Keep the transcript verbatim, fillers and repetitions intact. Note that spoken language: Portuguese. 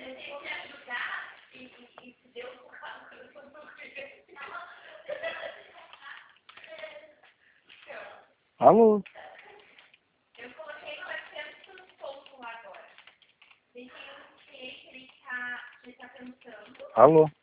Alô? Eu coloquei novecentos pontos lá agora. Tem um cliente que ele está tá cantando. Alô?